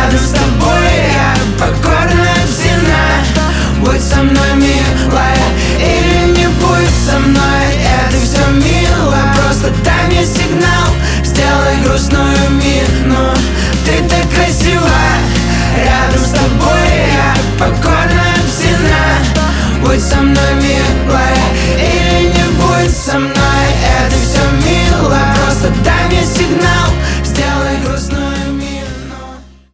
рядом с тобой я покорная цена. Будь со мной